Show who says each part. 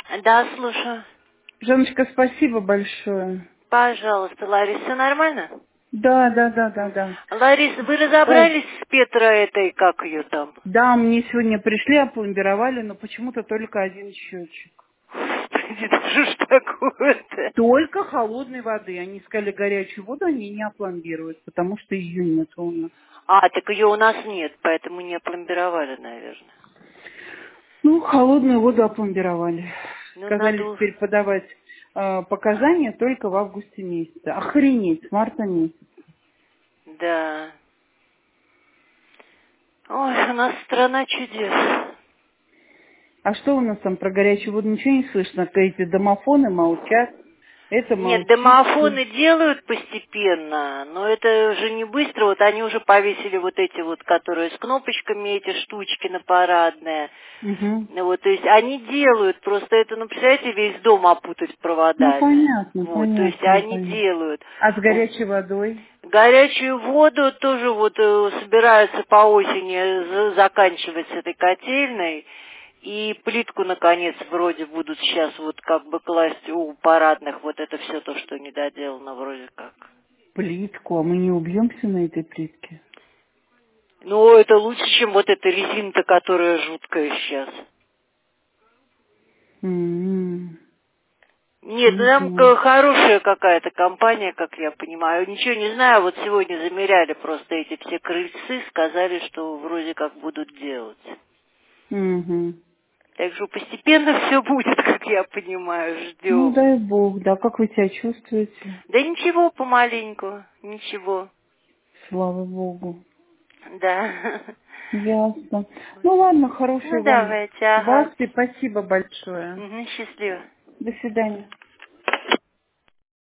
Speaker 1: Да, слушаю.
Speaker 2: Жанночка, спасибо большое.
Speaker 1: Пожалуйста, Лариса, все нормально?
Speaker 2: Да.
Speaker 1: Лариса, вы
Speaker 2: Ой,
Speaker 1: разобрались с Петра этой, как ее там?
Speaker 2: да, мне сегодня пришли, опломбировали, но почему-то только один счетчик.
Speaker 1: Господи, да что ж такое-то?
Speaker 2: Только холодной воды. Они сказали, горячую воду они не опломбируют, потому что ее нет у нас.
Speaker 1: А, так ее у нас нет, поэтому не опломбировали, наверное.
Speaker 2: Ну, холодную воду опломбировали.
Speaker 1: Ну,
Speaker 2: Сказали
Speaker 1: надо...
Speaker 2: теперь подавать показания только в августе месяце. Охренеть, с марта месяца.
Speaker 1: Да. Ой, у нас страна чудес.
Speaker 2: А что у нас там про горячую воду? Ничего не слышно. Эти домофоны молчат. Это
Speaker 1: Нет,
Speaker 2: молчит.
Speaker 1: домофоны делают постепенно, но это же не быстро. Вот они уже повесили вот эти вот, которые с кнопочками, эти штучки на парадные.
Speaker 2: Угу.
Speaker 1: Ну вот, то есть они делают, просто это, ну, представляете, весь дом опутать
Speaker 2: Ну,
Speaker 1: проводами.
Speaker 2: понятно,
Speaker 1: Вот, то есть
Speaker 2: понятно,
Speaker 1: они
Speaker 2: понятно.
Speaker 1: делают.
Speaker 2: А с горячей водой?
Speaker 1: Горячую воду тоже вот собираются по осени заканчивать с этой котельной. И плитку, наконец, вроде будут сейчас вот как бы класть у парадных. Вот это все то, что недоделано вроде как.
Speaker 2: Плитку. А мы не убьемся на этой плитке?
Speaker 1: Ну, это лучше, чем вот эта резинка, которая жуткая сейчас.
Speaker 2: М,
Speaker 1: Нет, ну
Speaker 2: Не
Speaker 1: там
Speaker 2: знаю.
Speaker 1: хорошая какая-то компания, как я понимаю. Ничего не знаю, вот сегодня замеряли просто эти все крыльцы, сказали, что вроде как будут делать.
Speaker 2: Мгм.
Speaker 1: Так что постепенно все будет, как я понимаю,
Speaker 2: Ну,
Speaker 1: ждем.
Speaker 2: дай бог, да. Как вы себя чувствуете?
Speaker 1: Да ничего, помаленьку, ничего.
Speaker 2: Слава богу.
Speaker 1: Да.
Speaker 2: Ясно. Ну, ладно, хорошей
Speaker 1: Ну
Speaker 2: вам
Speaker 1: давайте, ага.
Speaker 2: вахты. Спасибо большое.
Speaker 1: Мгм, счастливо.
Speaker 2: До свидания.